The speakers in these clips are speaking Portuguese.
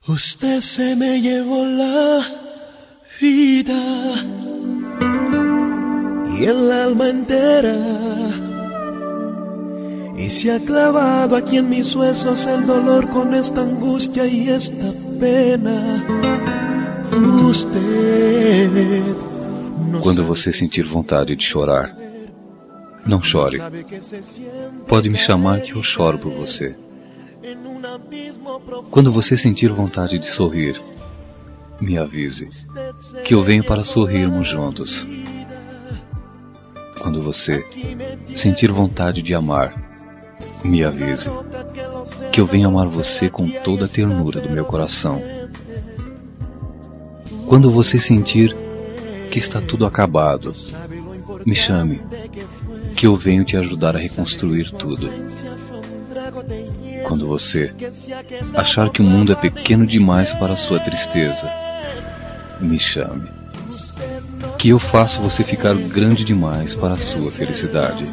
Usted se me llevó la vida y el alma entera, y se ha clavado aquí en mis huesos el dolor con esta angustia y esta pena. Usted Quando você sentir vontade de chorar, não chore. Pode me chamar que eu choro por você. Quando você sentir vontade de sorrir, me avise, que eu venho para sorrirmos juntos. Quando você sentir vontade de amar, me avise, que eu venho amar você com toda a ternura do meu coração. Quando você sentir que está tudo acabado, me chame, que eu venho te ajudar a reconstruir tudo. Quando você achar que o mundo é pequeno demais para a sua tristeza, me chame, que eu faço você ficar grande demais para a sua felicidade.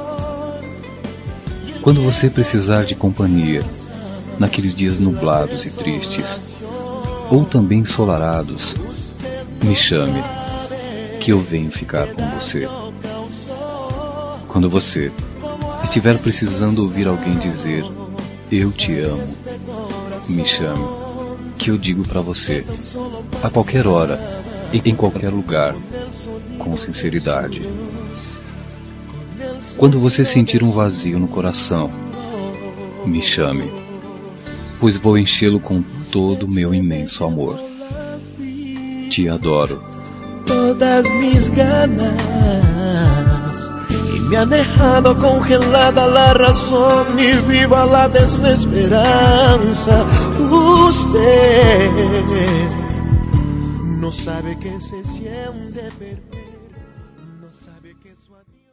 Quando você precisar de companhia, naqueles dias nublados e tristes, ou também ensolarados, me chame, que eu venho ficar com você. Quando você estiver precisando ouvir alguém dizer eu te amo, me chame, que eu digo para você, a qualquer hora e em qualquer lugar, com sinceridade. Quando você sentir um vazio no coração, me chame, pois vou enchê-lo com todo o meu imenso amor. Te adoro. Todas mis ganas y me han dejado congelada la razón y viva la desesperanza. Usted no sabe que se siente perder, no sabe que su adiós.